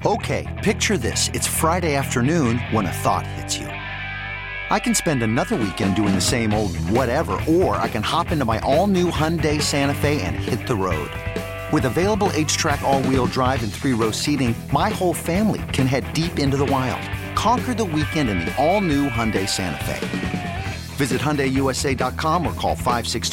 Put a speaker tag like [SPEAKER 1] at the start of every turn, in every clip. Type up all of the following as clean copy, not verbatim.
[SPEAKER 1] Okay, picture this. It's Friday afternoon when a thought hits you. I can spend another weekend doing the same old whatever, or I can hop into my all-new Hyundai Santa Fe and hit the road. With available H-Track all-wheel drive and 3-row seating, my whole family can head deep into the wild. Conquer the weekend in the all-new Hyundai Santa Fe. Visit HyundaiUSA.com or call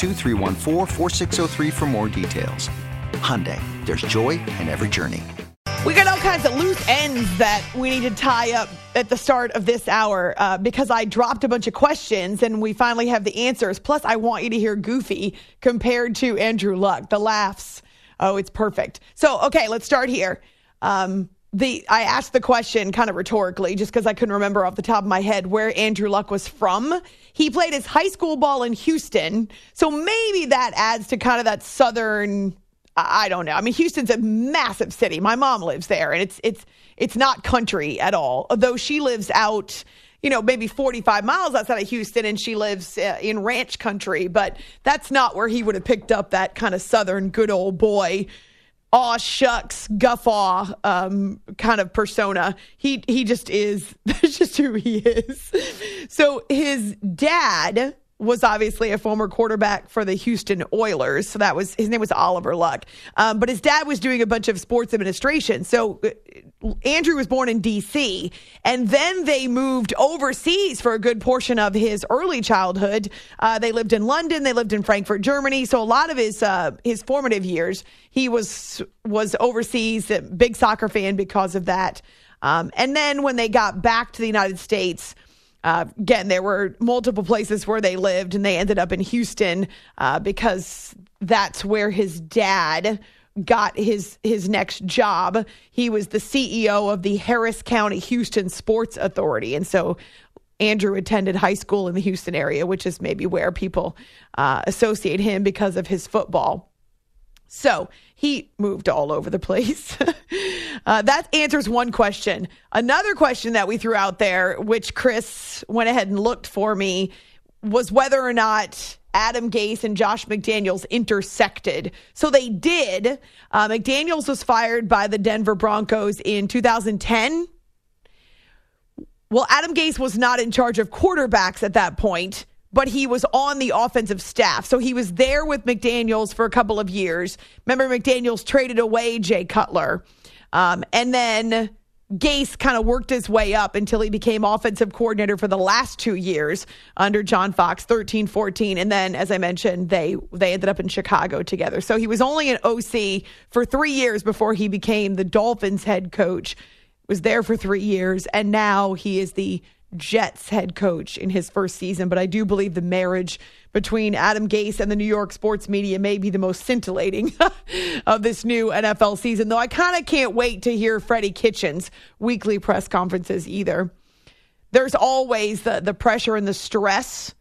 [SPEAKER 1] 562-314-4603 for more details. Hyundai, there's joy in every journey.
[SPEAKER 2] We got all kinds of loose ends that we need to tie up at the start of this hour because I dropped a bunch of questions and we finally have the answers. Plus, I want you to hear Goofy compared to Andrew Luck. The laughs. Oh, it's perfect. So, okay, let's start here. I asked the question kind of rhetorically just because I couldn't remember off the top of my head where Andrew Luck was from. He played his high school ball in Houston, so maybe that adds to kind of that southern... I don't know. I mean, Houston's a massive city. My mom lives there, and it's not country at all. Although she lives out, maybe 45 miles outside of Houston, and she lives in ranch country. But that's not where he would have picked up that kind of southern good old boy, aw shucks, guffaw kind of persona. He just is. That's just who he is. So his dad was obviously a former quarterback for the Houston Oilers. So his name was Oliver Luck. But his dad was doing a bunch of sports administration. So Andrew was born in D.C. and then they moved overseas for a good portion of his early childhood. They lived in London. They lived in Frankfurt, Germany. So a lot of his formative years, he was overseas, a big soccer fan because of that. And then when they got back to the United States, again, there were multiple places where they lived, and they ended up in Houston because that's where his dad got his next job. He was the CEO of the Harris County Houston Sports Authority, and so Andrew attended high school in the Houston area, which is maybe where people associate him because of his football. So he moved all over the place. That answers one question. Another question that we threw out there, which Chris went ahead and looked for me, was whether or not Adam Gase and Josh McDaniels intersected. So they did. McDaniels was fired by the Denver Broncos in 2010. Well, Adam Gase was not in charge of quarterbacks at that point, but he was on the offensive staff. So he was there with McDaniels for a couple of years. Remember, McDaniels traded away Jay Cutler. And then Gase kind of worked his way up until he became offensive coordinator for the last 2 years under John Fox, 13-14. And then, as I mentioned, they ended up in Chicago together. So he was only an OC for 3 years before he became the Dolphins head coach. Was there for 3 years, and now he is the Jets head coach in his first season. But I do believe the marriage between Adam Gase and the New York sports media may be the most scintillating of this new NFL season, though I kind of can't wait to hear Freddie Kitchens' weekly press conferences either. There's always the pressure and the stress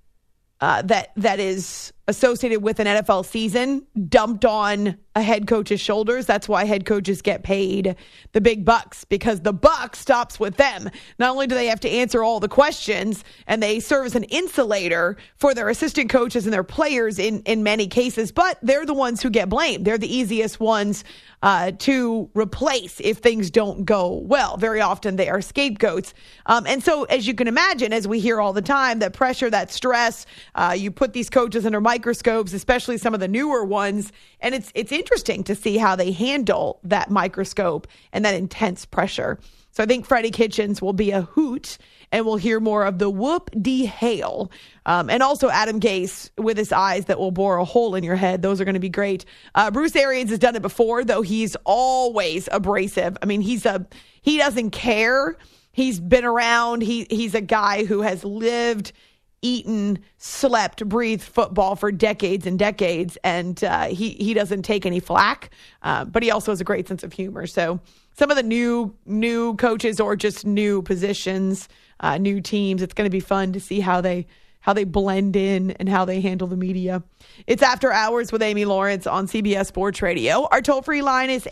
[SPEAKER 2] that is associated with an NFL season dumped on a head coach's shoulders. That's why head coaches get paid the big bucks, because the buck stops with them. Not only do they have to answer all the questions, and they serve as an insulator for their assistant coaches and their players in many cases, but they're the ones who get blamed. They're the easiest ones to replace if things don't go well. Very often they are scapegoats. And so, as you can imagine, as we hear all the time, that pressure, that stress, you put these coaches under microscopes, especially some of the newer ones, and it's interesting to see how they handle that microscope and that intense pressure. So I think Freddie Kitchens will be a hoot, and we'll hear more of the whoop-de-hail. And also Adam Gase with his eyes that will bore a hole in your head. Those are going to be great. Bruce Arians has done it before, though he's always abrasive. I mean, he doesn't care. He's been around. He's a guy who has lived, eaten, slept, breathed football for decades and decades, and he doesn't take any flack, but he also has a great sense of humor. So some of the new coaches, or just new positions, new teams, it's going to be fun to see how they blend in and how they handle the media. It's After Hours with Amy Lawrence on CBS Sports Radio. Our toll-free line is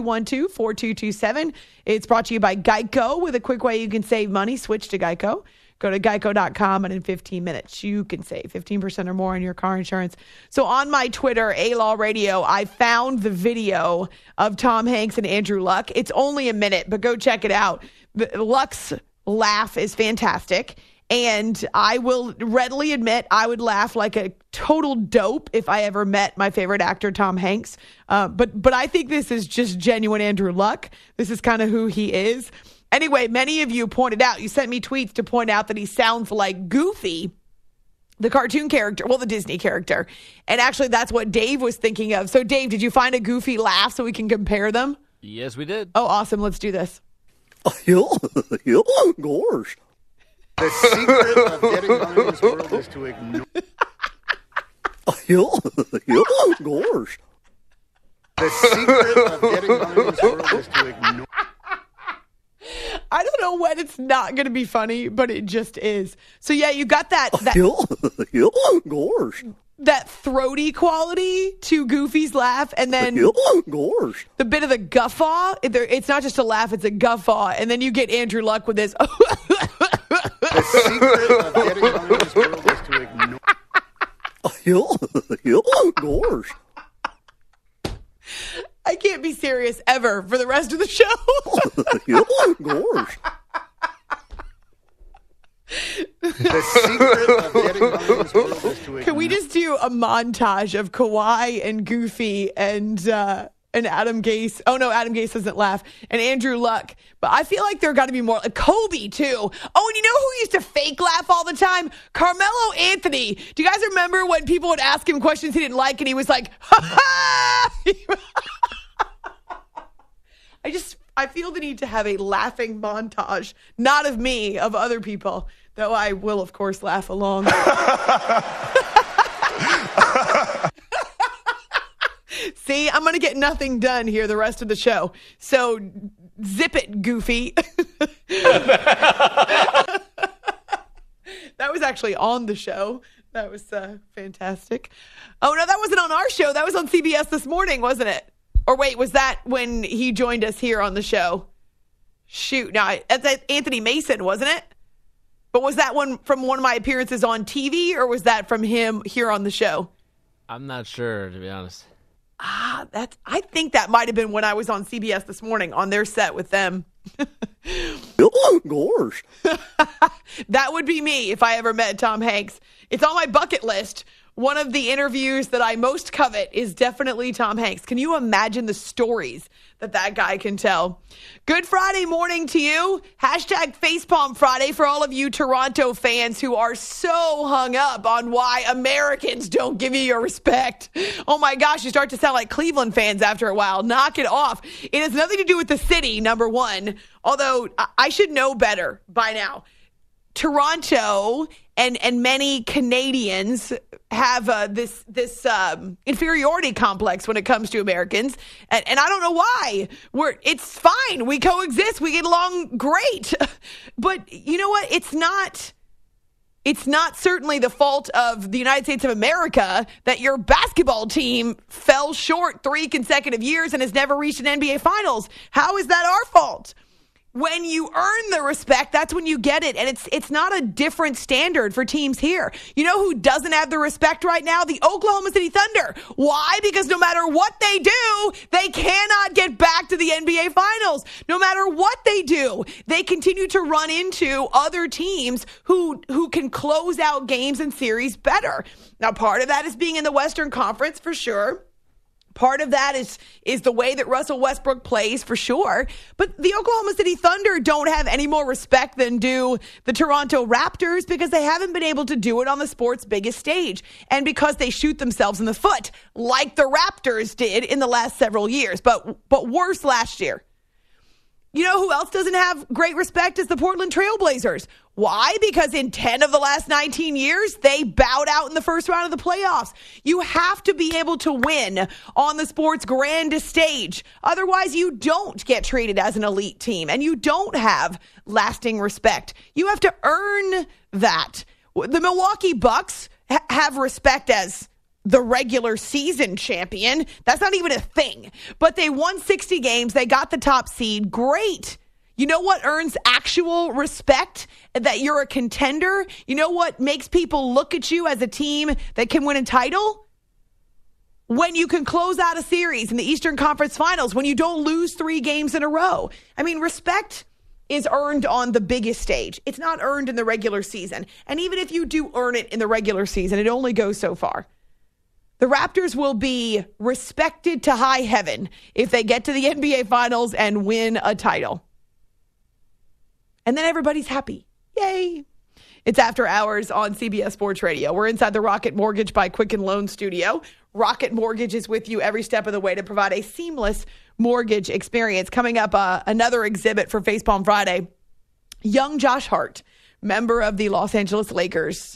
[SPEAKER 2] 855-212-4227. It's brought to you by Geico. With a quick way you can save money, switch to Geico. Go to geico.com, and in 15 minutes, you can save 15% or more on your car insurance. So on my Twitter, A-Law Radio, I found the video of Tom Hanks and Andrew Luck. It's only a minute, but go check it out. Luck's laugh is fantastic. And I will readily admit I would laugh like a total dope if I ever met my favorite actor, Tom Hanks. But I think this is just genuine Andrew Luck. This is kind of who he is. Anyway, many of you pointed out, you sent me tweets to point out that he sounds like Goofy, the cartoon character, well, the Disney character. And actually, that's what Dave was thinking of. So, Dave, did you find a Goofy laugh so we can compare them?
[SPEAKER 3] Yes, we did.
[SPEAKER 2] Oh, awesome. Let's do this.
[SPEAKER 4] Gosh. The secret of getting on in this world is to ignore. Gosh. The secret of getting on in this world is to ignore.
[SPEAKER 2] I don't know when it's not going to be funny, but it just is. So yeah, you got that
[SPEAKER 4] Gosh.
[SPEAKER 2] that throaty quality to Goofy's laugh, and then
[SPEAKER 4] Gosh.
[SPEAKER 2] the bit of the guffaw. It's not just a laugh; it's a guffaw, and then you get Andrew Luck with this.
[SPEAKER 4] The secret of getting on in this world is to ignore. Gosh.
[SPEAKER 2] I can't be serious ever for the rest of the show.
[SPEAKER 4] Gosh. The secret of getting on in this world is to ignore.
[SPEAKER 2] Can we just do a montage of Kawhi and Goofy and Adam Gase? Oh no, Adam Gase doesn't laugh. And Andrew Luck. But I feel like there got to be more. Kobe too. Oh, and you know who used to fake laugh all the time? Carmelo Anthony. Do you guys remember when people would ask him questions he didn't like and he was like, ha ha? I feel the need to have a laughing montage, not of me, of other people, though I will, of course, laugh along. See, I'm going to get nothing done here the rest of the show. So zip it, Goofy. That was actually on the show. That was fantastic. Oh, no, that wasn't on our show. That was on CBS This Morning, wasn't it? Or wait, was that when he joined us here on the show? Shoot. No, that's Anthony Mason, wasn't it? But was that one from one of my appearances on TV, or was that from him here on the show?
[SPEAKER 3] I'm not sure, to be honest.
[SPEAKER 2] I think that might have been when I was on CBS This Morning on their set with them.
[SPEAKER 4] Gosh.
[SPEAKER 2] That would be me if I ever met Tom Hanks. It's on my bucket list. One of the interviews that I most covet is definitely Tom Hanks. Can you imagine the stories that guy can tell? Good Friday morning to you. Hashtag Facepalm Friday for all of you Toronto fans who are so hung up on why Americans don't give you your respect. Oh my gosh, you start to sound like Cleveland fans after a while. Knock it off. It has nothing to do with the city, number one. Although I should know better by now. Toronto and many Canadians have this inferiority complex when it comes to Americans, and I don't know why. It's fine. We coexist. We get along great. But you know what? It's not certainly the fault of the United States of America that your basketball team fell short 3 consecutive years and has never reached an NBA Finals. How is that our fault? When you earn the respect, that's when you get it. And it's not a different standard for teams here. You know who doesn't have the respect right now? The Oklahoma City Thunder. Why? Because no matter what they do, they cannot get back to the NBA Finals. No matter what they do, they continue to run into other teams who can close out games and series better. Now, part of that is being in the Western Conference for sure. Part of that is the way that Russell Westbrook plays, for sure. But the Oklahoma City Thunder don't have any more respect than do the Toronto Raptors because they haven't been able to do it on the sport's biggest stage. And because they shoot themselves in the foot, like the Raptors did in the last several years, but worse last year. You know who else doesn't have great respect is the Portland Trailblazers. Why? Because in 10 of the last 19 years, they bowed out in the first round of the playoffs. You have to be able to win on the sport's grandest stage. Otherwise, you don't get treated as an elite team and you don't have lasting respect. You have to earn that. The Milwaukee Bucks have respect as the regular season champion. That's not even a thing. But they won 60 games. They got the top seed. Great. You know what earns actual respect? That you're a contender? You know what makes people look at you as a team that can win a title? When you can close out a series in the Eastern Conference Finals, when you don't lose 3 games in a row. I mean, respect is earned on the biggest stage. It's not earned in the regular season. And even if you do earn it in the regular season, it only goes so far. The Raptors will be respected to high heaven if they get to the NBA Finals and win a title. And then everybody's happy. Yay. It's After Hours on CBS Sports Radio. We're inside the Rocket Mortgage by Quicken Loan studio. Rocket Mortgage is with you every step of the way to provide a seamless mortgage experience. Coming up, another exhibit for Facepalm Friday. Young Josh Hart, member of the Los Angeles Lakers,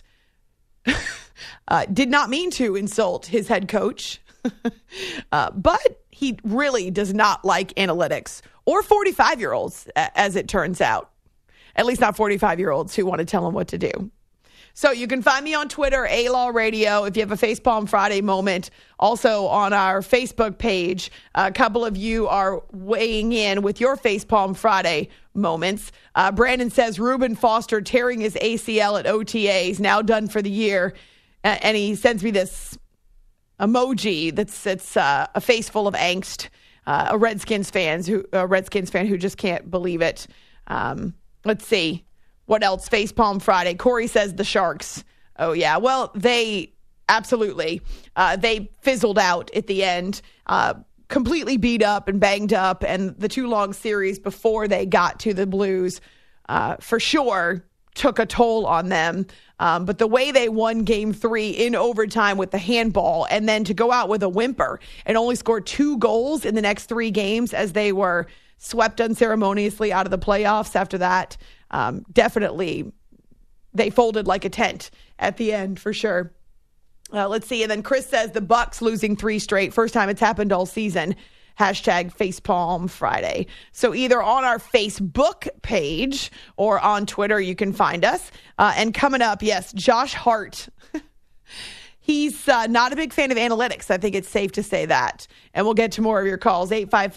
[SPEAKER 2] did not mean to insult his head coach, but he really does not like analytics or 45-year-olds, as it turns out. At least not 45-year-olds who want to tell him what to do. So you can find me on Twitter, A-Law Radio, if you have a Facepalm Friday moment. Also on our Facebook page, a couple of you are weighing in with your Facepalm Friday moments. Brandon says Reuben Foster tearing his ACL at OTAs, now done for the year. And he sends me this emoji that's a face full of angst. A Redskins fan who just can't believe it. Let's see. What else? Facepalm Friday. Corey says the Sharks. Oh, yeah. Well, they absolutely. They fizzled out at the end, completely beat up and banged up. And the 2 long series before they got to the Blues, for sure, took a toll on them. But the way they won Game 3 in overtime with the handball and then to go out with a whimper and only score 2 goals in the next 3 games as they were swept unceremoniously out of the playoffs after that. Definitely, they folded like a tent at the end for sure. Let's see. And then Chris says the Bucks losing 3 straight. First time it's happened all season. Hashtag Facepalm Friday. So either on our Facebook page or on Twitter, you can find us. And coming up, yes, Josh Hart. He's not a big fan of analytics. I think it's safe to say that. And we'll get to more of your calls.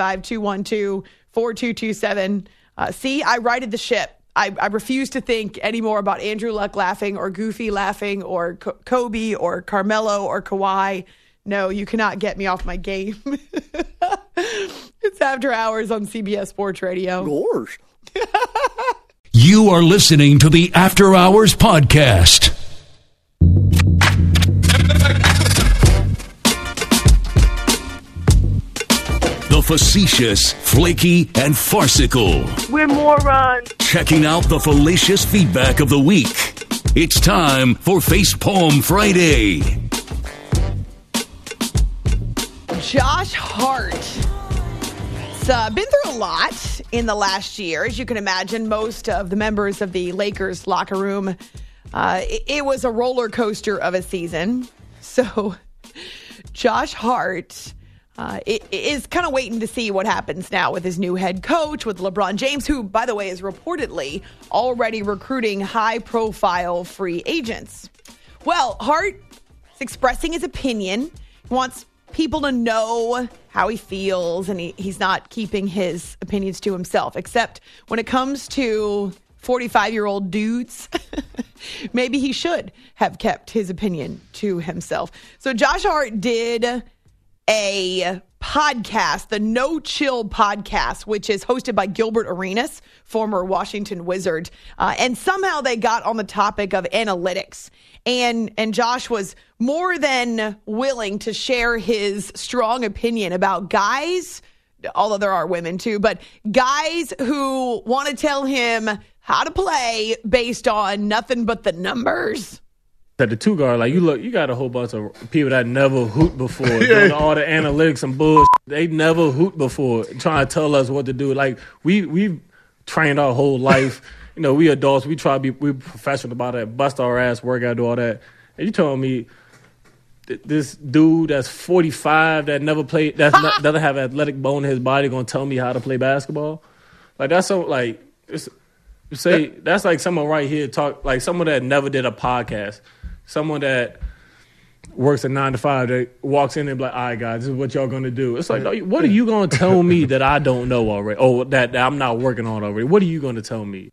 [SPEAKER 2] 855-212-4227. See, I righted the ship. I refuse to think anymore about Andrew Luck laughing or Goofy laughing or Kobe or Carmelo or Kawhi. No, you cannot get me off my game. It's After Hours on CBS Sports Radio.
[SPEAKER 4] Gosh.
[SPEAKER 5] You are listening to the After Hours podcast. The facetious, flaky, and farcical.
[SPEAKER 6] We're morons.
[SPEAKER 5] Checking out the fallacious feedback of the week. It's time for Facepalm Friday.
[SPEAKER 2] Josh Hart. It's been through a lot in the last year. As you can imagine, most of the members of the Lakers locker room, it was a roller coaster of a season. So Josh Hart is kind of waiting to see what happens now with his new head coach, with LeBron James, who, by the way, is reportedly already recruiting high-profile free agents. Well, Hart is expressing his opinion. He wants people to know how he feels, and he's not keeping his opinions to himself, except when it comes to 45-year-old dudes, maybe he should have kept his opinion to himself. So Josh Hart did a podcast, the No Chill podcast, which is hosted by Gilbert Arenas, former Washington Wizard. And somehow they got on the topic of analytics. And Josh was more than willing to share his strong opinion about guys, although there are women too, but guys who want to tell him how to play based on nothing but the numbers.
[SPEAKER 7] At the 2 guard, like you got a whole bunch of people that never hooped before, doing all the analytics and bullshit. They never hooped before, trying to tell us what to do. Like we've trained our whole life. You know, we adults, we professional about it, bust our ass, work out, do all that. And you telling me this dude that's 45 that never played, doesn't have athletic bone in his body, gonna tell me how to play basketball? Like that's so like that's like someone right here talk like someone that never did a podcast. Someone that works a 9 to 5 that walks in and be like, all right, guys, this is what y'all going to do. It's like, no, what are you going to tell me that I don't know already? Oh, that I'm not working on already. What are you going to tell me?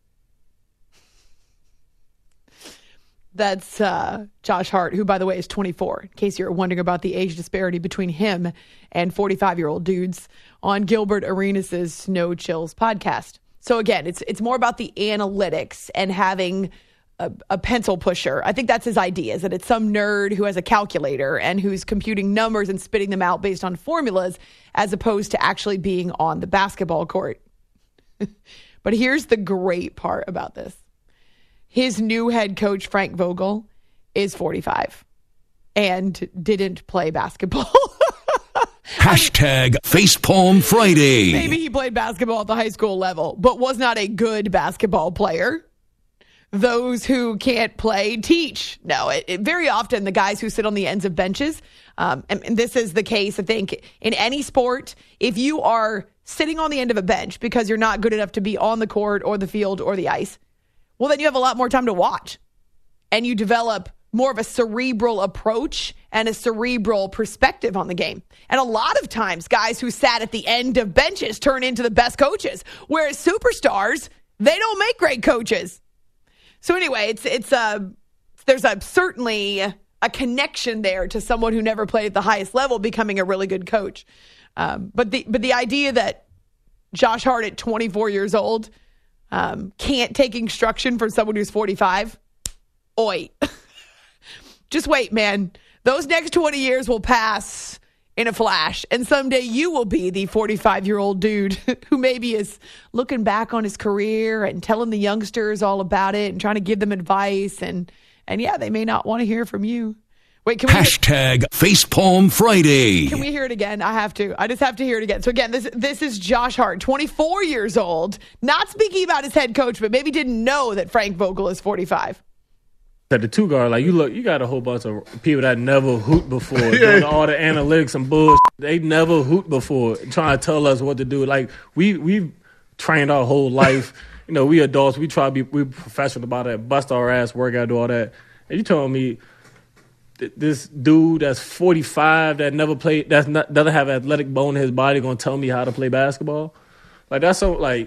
[SPEAKER 2] That's Josh Hart, who, by the way, is 24, in case you're wondering about the age disparity between him and 45-year-old dudes on Gilbert Arenas' No Chills podcast. So, again, it's more about the analytics and having a pencil pusher. I think that's his idea, is that it's some nerd who has a calculator and who's computing numbers and spitting them out based on formulas as opposed to actually being on the basketball court. But here's the great part about this. His new head coach, Frank Vogel, is 45 and didn't play basketball.
[SPEAKER 5] Hashtag Facepalm Friday.
[SPEAKER 2] Maybe he played basketball at the high school level, but was not a good basketball player. Those who can't play teach. No, very often the guys who sit on the ends of benches, and this is the case, I think, in any sport, if you are sitting on the end of a bench because you're not good enough to be on the court or the field or the ice, well, then you have a lot more time to watch. And you develop more of a cerebral approach and a cerebral perspective on the game. And a lot of times, guys who sat at the end of benches turn into the best coaches, whereas superstars, they don't make great coaches. So anyway, there's certainly a connection there to someone who never played at the highest level becoming a really good coach. But the idea that Josh Hart at 24 years old can't take instruction from someone who's 45, oi. Just wait, man. Those next 20 years will pass in a flash, and someday you will be the 45-year-old dude who maybe is looking back on his career and telling the youngsters all about it and trying to give them advice, and yeah, they may not want to hear from you. Wait, can we
[SPEAKER 5] Hashtag Facepalm Friday.
[SPEAKER 2] Can we hear it again? I just have to hear it again. So again, this is Josh Hart, 24 years old, not speaking about his head coach, but maybe didn't know that Frank Vogel is 45.
[SPEAKER 7] At the two guard, like you got a whole bunch of people that never hooped before, doing all the analytics and bullshit. They never hooped before, trying to tell us what to do. Like we've trained our whole life. You know, we adults, we professional about that, bust our ass, work out, do all that. And you telling me this dude that's 45 that never played, doesn't have athletic bone in his body, gonna tell me how to play basketball? Like that's so like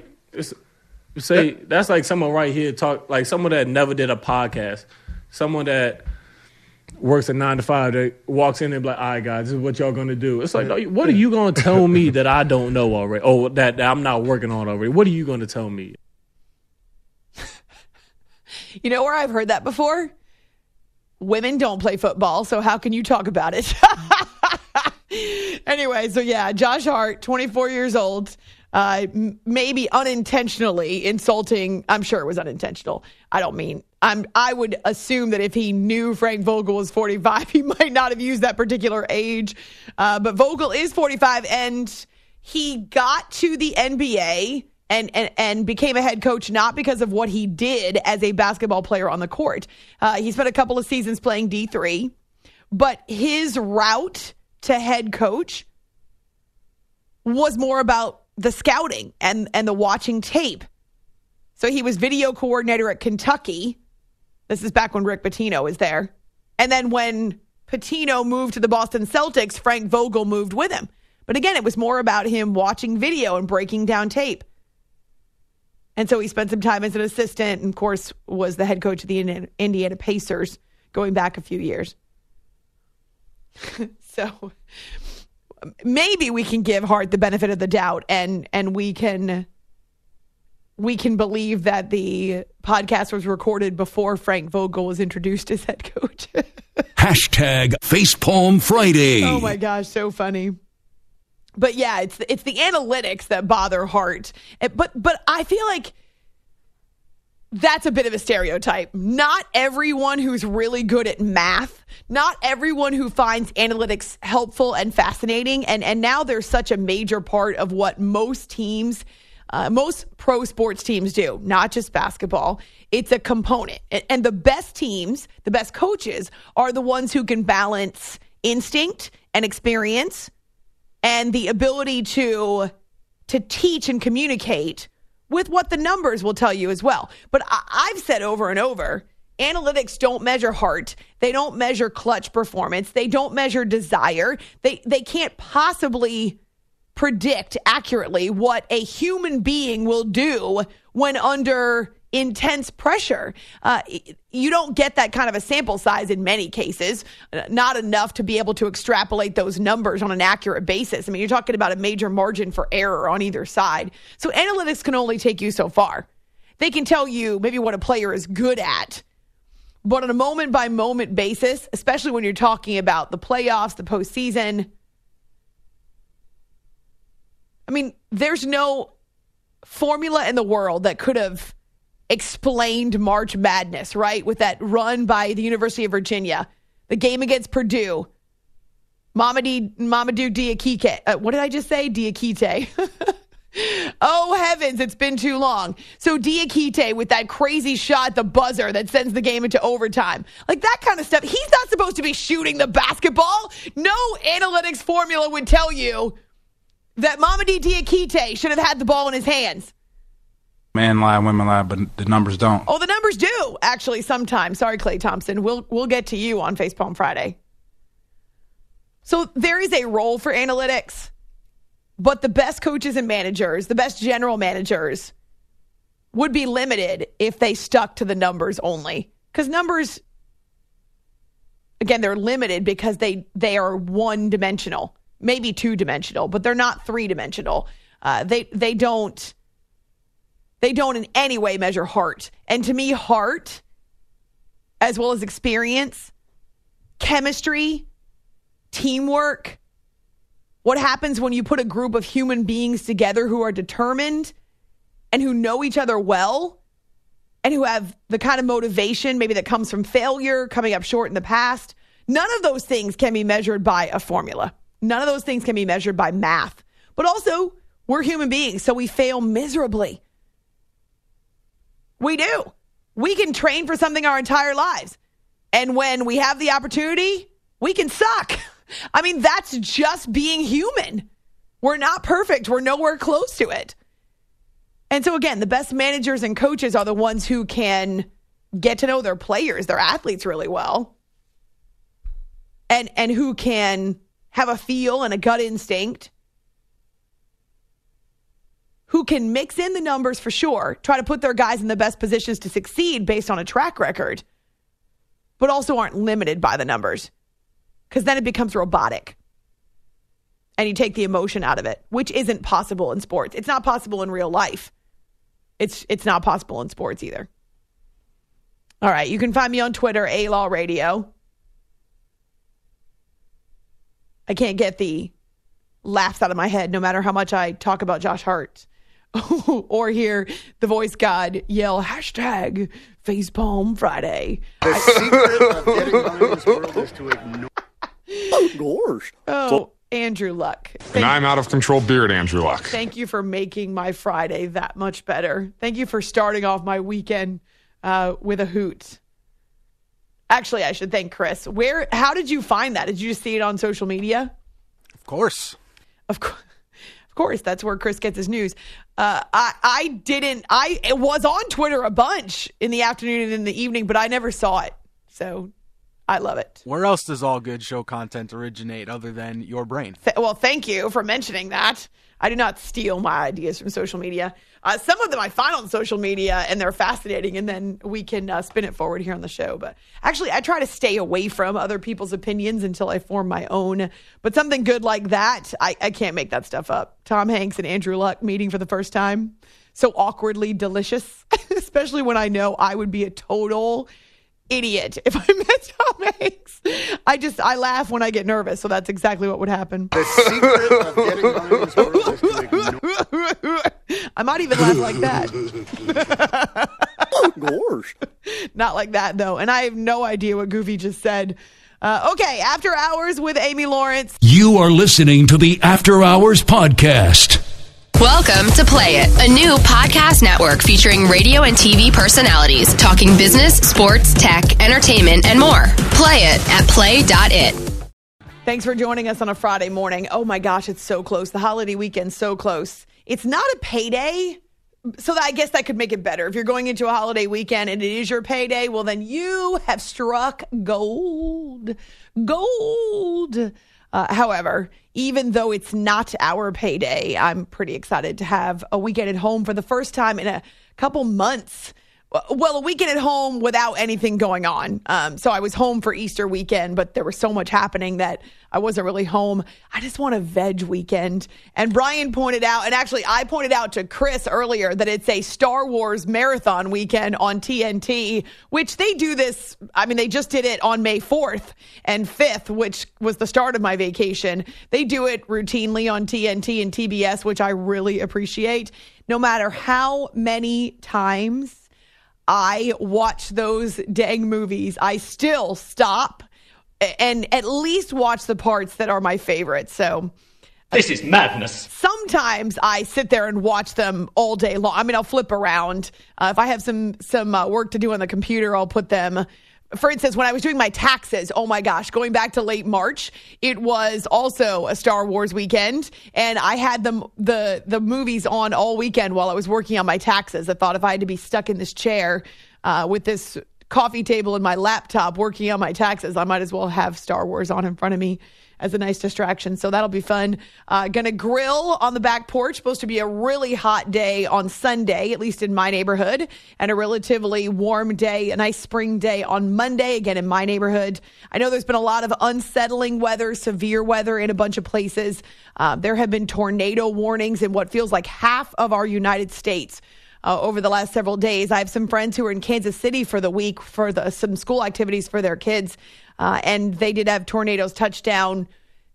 [SPEAKER 7] that's like someone right here like someone that never did a podcast. Someone that works a 9 to 5 that walks in and be like, all right, guys, this is what y'all going to do. It's like, no, what are you going to tell me that I don't know already? Oh, that I'm not working on already. What are you going to tell me?
[SPEAKER 2] You know where I've heard that before? Women don't play football, so how can you talk about it? Anyway, so yeah, Josh Hart, 24 years old, maybe unintentionally insulting. I'm sure it was unintentional. I would assume that if he knew Frank Vogel was 45, he might not have used that particular age. But Vogel is 45, and he got to the NBA and became a head coach not because of what he did as a basketball player on the court. He spent a couple of seasons playing D3, but his route to head coach was more about the scouting and the watching tape. So he was video coordinator at Kentucky. This is back when Rick Pitino was there. And then when Pitino moved to the Boston Celtics, Frank Vogel moved with him. But again, it was more about him watching video and breaking down tape. And so he spent some time as an assistant and, of course, was the head coach of the Indiana Pacers going back a few years. So maybe we can give Hart the benefit of the doubt and we can believe that the podcast was recorded before Frank Vogel was introduced as head coach.
[SPEAKER 5] Hashtag Facepalm Friday.
[SPEAKER 2] Oh my gosh, so funny. But yeah, it's the analytics that bother Hart. But I feel like that's a bit of a stereotype. Not everyone who's really good at math, not everyone who finds analytics helpful and fascinating, and now they're such a major part of what most teams, most pro sports teams do, not just basketball. It's a component. And the best teams, the best coaches are the ones who can balance instinct and experience and the ability to teach and communicate with what the numbers will tell you as well. But I've said over and over, Analytics don't measure heart. They don't measure clutch performance. They don't measure desire. They can't possibly predict accurately what a human being will do when under intense pressure. You don't get that kind of a sample size in many cases, not enough to be able to extrapolate those numbers on an accurate basis. I mean, you're talking about a major margin for error on either side. So analytics can only take you so far. They can tell you maybe what a player is good at, but on a moment-by-moment basis, especially when you're talking about the playoffs, the postseason, I mean, there's no formula in the world that could have explained March Madness, right? With that run by the University of Virginia, the game against Purdue, Mamadou Diakite. What did I just say? Diakite. Oh, heavens, it's been too long. So Diakite with that crazy shot, the buzzer that sends the game into overtime. Like that kind of stuff. He's not supposed to be shooting the basketball. No analytics formula would tell you that Mamadou Diakite should have had the ball in his hands.
[SPEAKER 6] Men lie, women lie, but the numbers don't.
[SPEAKER 2] Oh, the numbers do, actually, sometimes. Sorry, Klay Thompson. We'll get to you on Facepalm Friday. So there is a role for analytics, but the best coaches and managers, the best general managers, would be limited if they stuck to the numbers only. Because numbers, again, they're limited because they are one-dimensional, maybe two-dimensional, but they're not three-dimensional. They don't in any way measure heart. And to me, heart, as well as experience, chemistry, teamwork, what happens when you put a group of human beings together who are determined and who know each other well and who have the kind of motivation maybe that comes from failure, coming up short in the past. None of those things can be measured by a formula. None of those things can be measured by math. But also, we're human beings, so we fail miserably. We do. We can train for something our entire lives. And when we have the opportunity, we can suck. I mean, that's just being human. We're not perfect. We're nowhere close to it. And so again, the best managers and coaches are the ones who can get to know their players, their athletes really well. And who can have a feel and a gut instinct. Who can mix in the numbers for sure, try to put their guys in the best positions to succeed based on a track record, but also aren't limited by the numbers. Because then it becomes robotic. And you take the emotion out of it, which isn't possible in sports. It's not possible in real life. It's not possible in sports either. All right, you can find me on Twitter, A-Law Radio. I can't get the laughs out of my head no matter how much I talk about Josh Hart. Or hear the voice god yell hashtag Facepalm Friday.
[SPEAKER 4] The secret of getting on in this world is to ignore. Oh, gosh.
[SPEAKER 2] Oh, Andrew Luck.
[SPEAKER 8] And I'm out of control beard, Andrew Luck.
[SPEAKER 2] Thank you for making my Friday that much better. Thank you for starting off my weekend with a hoot. Actually, I should thank Chris. How did you find that? Did you just see it on social media?
[SPEAKER 9] Of course.
[SPEAKER 2] Of course, that's where Chris gets his news. I was on Twitter a bunch in the afternoon and in the evening, but I never saw it. So I love it.
[SPEAKER 9] Where else does all good show content originate other than your brain?
[SPEAKER 2] Well, thank you for mentioning that. I do not steal my ideas from social media. Some of them I find on social media, and they're fascinating, and then we can spin it forward here on the show. But actually, I try to stay away from other people's opinions until I form my own. But something good like that, I can't make that stuff up. Tom Hanks and Andrew Luck meeting for the first time. So awkwardly delicious, especially when I know I would be a total idiot if I met Tom Hanks. I laugh when I get nervous, so that's exactly what would happen.
[SPEAKER 4] The secret of getting on in this world is to ignore.
[SPEAKER 2] I might even laugh like that.
[SPEAKER 4] Oh, gosh.
[SPEAKER 2] Not like that, though. And I have no idea what Goofy just said. Okay, After Hours with Amy Lawrence.
[SPEAKER 5] You are listening to the After Hours Podcast.
[SPEAKER 10] Welcome to Play It, a new podcast network featuring radio and TV personalities talking business, sports, tech, entertainment, and more. Play it at play.it.
[SPEAKER 2] Thanks for joining us on a Friday morning. Oh my gosh, it's so close. The holiday weekend's so close. It's not a payday, So I guess that could make it better. If you're going into a holiday weekend and it is your payday, well, then you have struck gold. Gold. However, even though it's not our payday, I'm pretty excited to have a weekend at home for the first time in a couple months. Well, a weekend at home without anything going on. So I was home for Easter weekend, but there was so much happening that I wasn't really home. I just want a veg weekend. And Brian pointed out, and actually I pointed out to Chris earlier, that it's a Star Wars marathon weekend on TNT, which they do this. I mean, they just did it on May 4th and 5th, which was the start of my vacation. They do it routinely on TNT and TBS, which I really appreciate. No matter how many times I watch those dang movies, I still stop and at least watch the parts that are my favorites. So
[SPEAKER 11] this is madness.
[SPEAKER 2] Sometimes I sit there and watch them all day long. I mean, I'll flip around. If I have some work to do on the computer, I'll put them. For instance, when I was doing my taxes, oh my gosh, going back to late March, it was also a Star Wars weekend, and I had the movies on all weekend while I was working on my taxes. I thought if I had to be stuck in this chair with this coffee table and my laptop working on my taxes, I might as well have Star Wars on in front of me as a nice distraction. So that'll be fun. Gonna grill on the back porch. Supposed to be a really hot day on Sunday, at least in my neighborhood, and a relatively warm day, a nice spring day on Monday, again in my neighborhood. I know there's been a lot of unsettling weather, severe weather in a bunch of places. There have been tornado warnings in what feels like half of our United States over the last several days. I have some friends who are in Kansas City for the week for some school activities for their kids. And they did have tornadoes touch down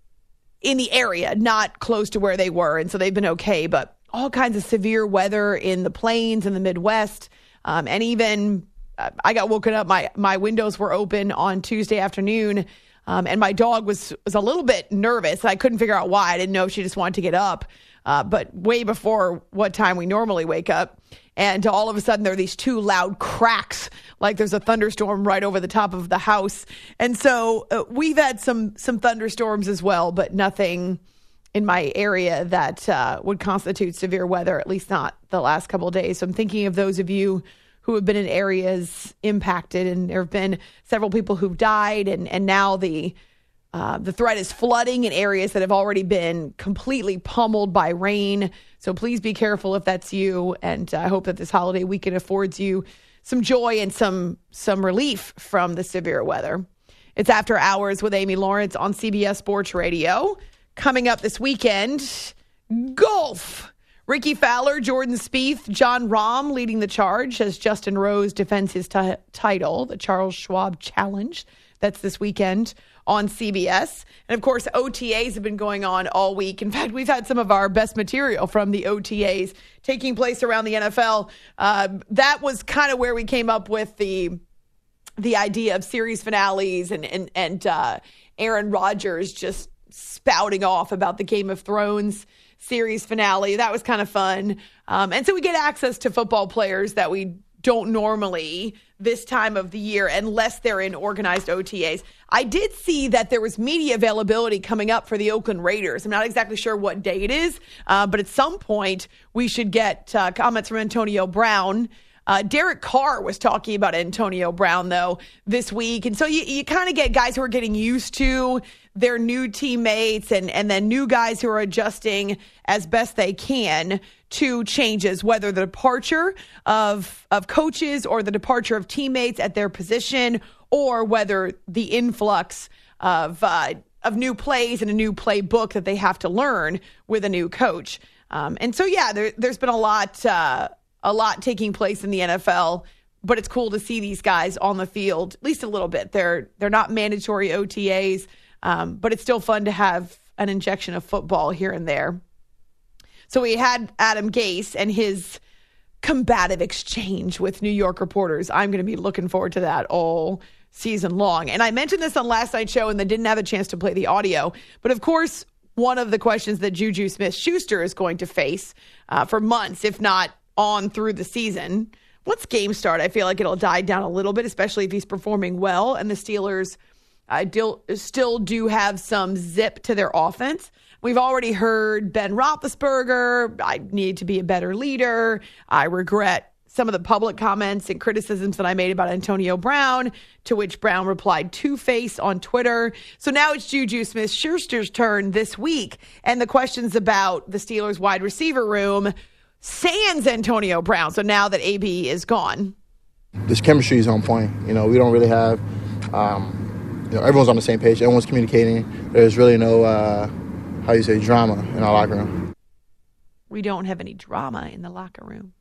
[SPEAKER 2] in the area, not close to where they were. And so they've been okay. But all kinds of severe weather in the plains and the Midwest. And even I got woken up. My windows were open on Tuesday afternoon. And my dog was a little bit nervous. I couldn't figure out why. I didn't know if she just wanted to get up. But way before what time we normally wake up. And all of a sudden, there are these two loud cracks, like there's a thunderstorm right over the top of the house. And so we've had some thunderstorms as well, but nothing in my area that would constitute severe weather, at least not the last couple of days. So I'm thinking of those of you who have been in areas impacted, and there have been several people who've died, and now the threat is flooding in areas that have already been completely pummeled by rain. So please be careful if that's you. And I hope that this holiday weekend affords you some joy and some relief from the severe weather. It's After Hours with Amy Lawrence on CBS Sports Radio. Coming up this weekend, golf. Ricky Fowler, Jordan Spieth, Jon Rahm leading the charge as Justin Rose defends his title, the Charles Schwab Challenge. That's this weekend on CBS. And, of course, OTAs have been going on all week. In fact, we've had some of our best material from the OTAs taking place around the NFL. That was kind of where we came up with the idea of series finales and Aaron Rodgers just spouting off about the Game of Thrones series finale. That was kind of fun. And so we get access to football players that we don't normally this time of the year unless they're in organized OTAs. I did see that there was media availability coming up for the Oakland Raiders. I'm not exactly sure what day it is, but at some point we should get comments from Antonio Brown. Derek Carr was talking about Antonio Brown, though, this week. And so you kind of get guys who are getting used to their new teammates and then new guys who are adjusting as best they can to changes, whether the departure of coaches or the departure of teammates at their position, or whether the influx of new plays and a new playbook that they have to learn with a new coach. And so, yeah, there's been a lot taking place in the NFL, but it's cool to see these guys on the field, at least a little bit. They're not mandatory OTAs, but it's still fun to have an injection of football here and there. So we had Adam Gase and his combative exchange with New York reporters. I'm going to be looking forward to that all season long. And I mentioned this on last night's show and then didn't have a chance to play the audio. But of course, one of the questions that Juju Smith-Schuster is going to face for months, if not on through the season. Once games start, I feel like it'll die down a little bit, especially if he's performing well. And the Steelers still do have some zip to their offense. We've already heard Ben Roethlisberger, I need to be a better leader. I regret some of the public comments and criticisms that I made about Antonio Brown, to which Brown replied two-face on Twitter. So now it's Juju Smith-Schuster's turn this week, and the questions about the Steelers wide receiver room sans Antonio Brown. So now that AB is gone.
[SPEAKER 11] This chemistry is on point. We don't really have, everyone's on the same page. Everyone's communicating. There's really no, drama in our locker room.
[SPEAKER 2] We don't have any drama in the locker room.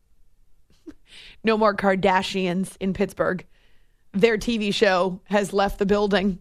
[SPEAKER 2] No more Kardashians in Pittsburgh. Their TV show has left the building.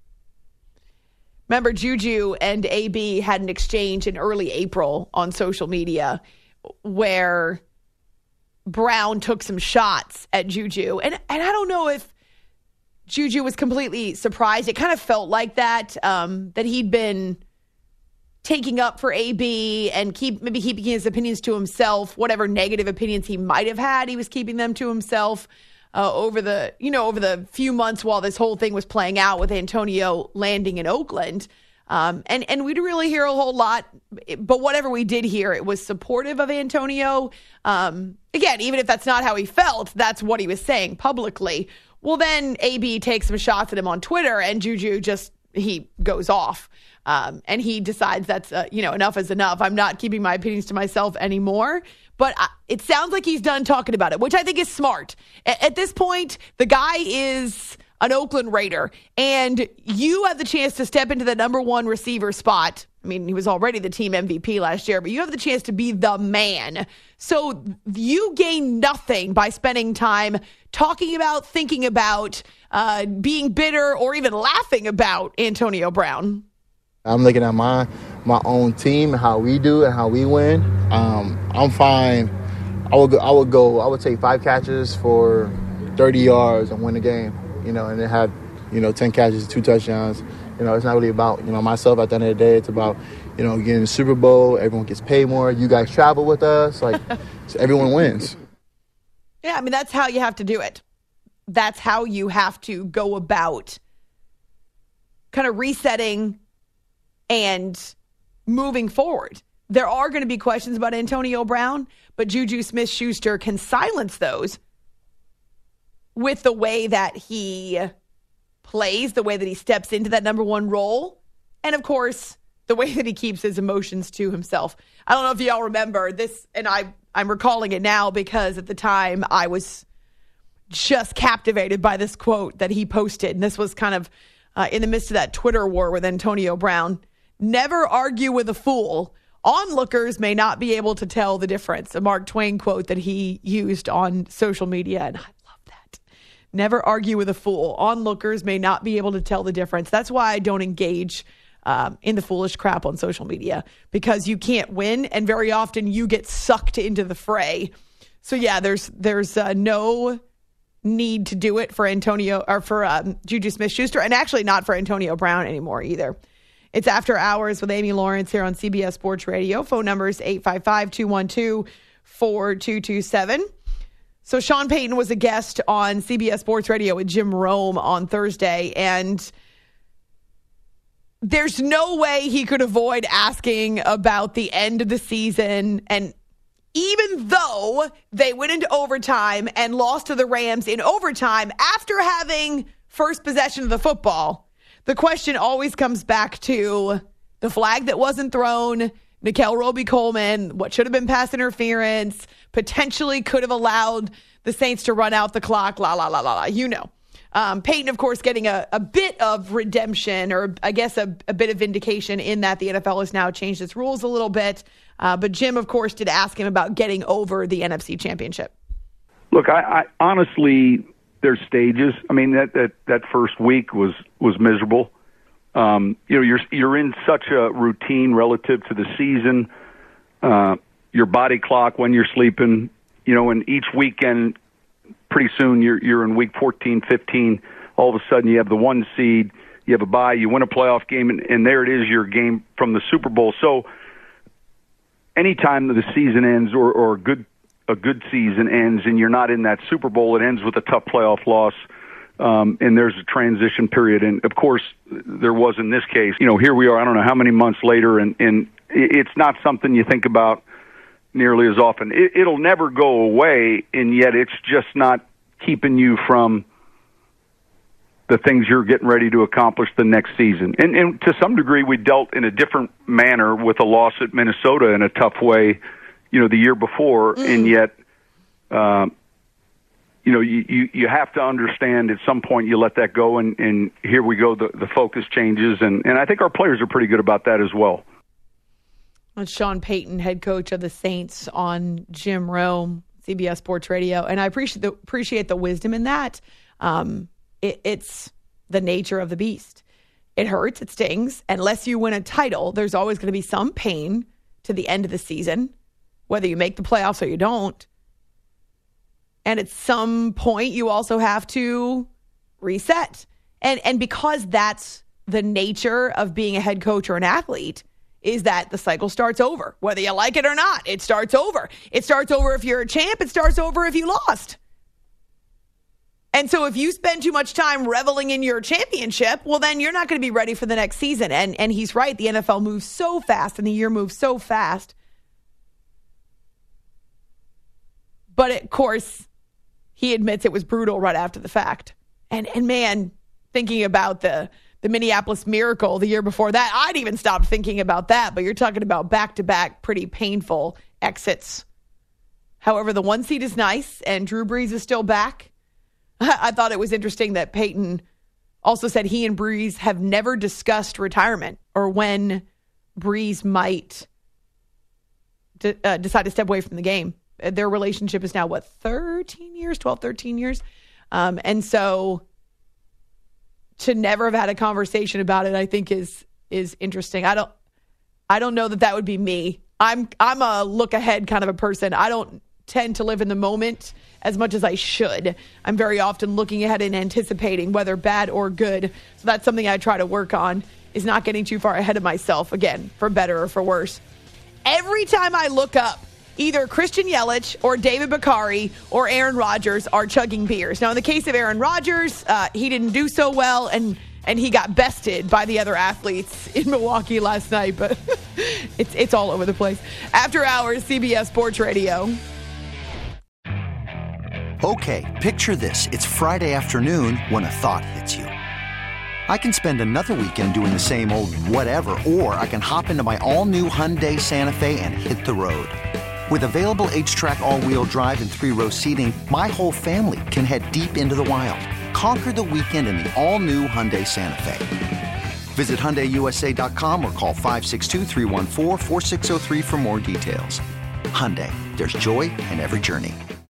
[SPEAKER 2] Remember, Juju and AB had an exchange in early April on social media where Brown took some shots at Juju. And I don't know if Juju was completely surprised. It kind of felt like that, that he'd been taking up for AB and maybe keeping his opinions to himself. Whatever negative opinions he might have had, he was keeping them to himself over the few months while this whole thing was playing out with Antonio landing in Oakland. And we didn't really hear a whole lot, but whatever we did hear, it was supportive of Antonio. Again, even if that's not how he felt, that's what he was saying publicly. Well, then AB takes some shots at him on Twitter, and Juju he goes off. And he decides that's, enough is enough. I'm not keeping my opinions to myself anymore. But it sounds like he's done talking about it, which I think is smart. At this point, the guy is an Oakland Raider, and you have the chance to step into the number one receiver spot. I mean, he was already the team MVP last year, but you have the chance to be the man. So you gain nothing by spending time talking about, thinking about, being bitter, or even laughing about Antonio Brown.
[SPEAKER 11] I'm looking at my own team and how we do and how we win. I'm fine. I would take 5 catches for 30 yards and win the game. And then have, 10 catches, 2 touchdowns. It's not really about, myself at the end of the day. It's about, getting the Super Bowl. Everyone gets paid more. You guys travel with us. So everyone wins.
[SPEAKER 2] Yeah, I mean, that's how you have to do it. That's how you have to go about kind of resetting and moving forward. There are going to be questions about Antonio Brown, but Juju Smith-Schuster can silence those with the way that he plays, the way that he steps into that number one role, and of course, the way that he keeps his emotions to himself. I don't know if y'all remember this, and I'm recalling it now because at the time I was just captivated by this quote that he posted, and this was kind of in the midst of that Twitter war with Antonio Brown. "Never argue with a fool. Onlookers may not be able to tell the difference." A Mark Twain quote that he used on social media, and I love that. Never argue with a fool. Onlookers may not be able to tell the difference. That's why I don't engage in the foolish crap on social media, because you can't win, and very often you get sucked into the fray. So yeah, there's no need to do it for Antonio or for Juju Smith-Schuster, and actually not for Antonio Brown anymore either. It's After Hours with Amy Lawrence here on CBS Sports Radio. Phone number is 855-212-4227. So Sean Payton was a guest on CBS Sports Radio with Jim Rome on Thursday, and there's no way he could avoid asking about the end of the season. And even though they went into overtime and lost to the Rams in overtime after having first possession of the football, the question always comes back to the flag that wasn't thrown, Nickel Roby-Coleman, what should have been pass interference, potentially could have allowed the Saints to run out the clock, Peyton, of course, getting a bit of redemption, or I guess a bit of vindication in that the NFL has now changed its rules a little bit. But Jim, of course, did ask him about getting over the NFC Championship.
[SPEAKER 12] Look, I honestly, there's stages. I mean, that first week was miserable. You're in such a routine relative to the season, your body clock when you're sleeping, and each weekend, pretty soon you're in week 14, 15. All of a sudden you have the 1 seed, you have a bye, you win a playoff game, and there it is, your game from the Super Bowl. So anytime the season ends or a good season ends and you're not in that Super Bowl, it ends with a tough playoff loss. And there's a transition period. And of course there was in this case, here we are, I don't know how many months later, and it's not something you think about nearly as often. It'll never go away, and yet it's just not keeping you from the things you're getting ready to accomplish the next season. And to some degree, we dealt in a different manner with a loss at Minnesota in a tough way, the year before, and yet, you have to understand at some point you let that go, and here we go, the focus changes, and I think our players are pretty good about that as well.
[SPEAKER 2] That's Sean Payton, head coach of the Saints, on Jim Rome, CBS Sports Radio, and I appreciate the wisdom in that. It's the nature of the beast. It hurts, it stings. Unless you win a title, there's always going to be some pain to the end of the season, whether you make the playoffs or you don't. And at some point, you also have to reset. And because that's the nature of being a head coach or an athlete, is that the cycle starts over. Whether you like it or not, it starts over. It starts over if you're a champ. It starts over if you lost. And so if you spend too much time reveling in your championship, well, then you're not going to be ready for the next season. And he's right. The NFL moves so fast and the year moves so fast. But, of course, he admits it was brutal right after the fact. And man, thinking about the Minneapolis Miracle the year before that, I'd even stopped thinking about that. But you're talking about back-to-back pretty painful exits. However, the 1 seed is nice, and Drew Brees is still back. I thought it was interesting that Peyton also said he and Brees have never discussed retirement or when Brees might decide to step away from the game. Their relationship is now, 13 years? And so to never have had a conversation about it, I think is interesting. I don't know that would be me. I'm a look ahead kind of a person. I don't tend to live in the moment as much as I should. I'm very often looking ahead and anticipating, whether bad or good. So that's something I try to work on, is not getting too far ahead of myself, again, for better or for worse. Every time I look up, either Christian Yelich or David Bakari or Aaron Rodgers are chugging beers. Now, in the case of Aaron Rodgers, he didn't do so well, and he got bested by the other athletes in Milwaukee last night, but it's all over the place. After Hours, CBS Sports Radio.
[SPEAKER 1] Okay, picture this. It's Friday afternoon when a thought hits you. I can spend another weekend doing the same old whatever, or I can hop into my all-new Hyundai Santa Fe and hit the road. With available H-Track all-wheel drive and 3-row seating, my whole family can head deep into the wild. Conquer the weekend in the all-new Hyundai Santa Fe. Visit HyundaiUSA.com or call 562-314-4603 for more details. Hyundai, there's joy in every journey.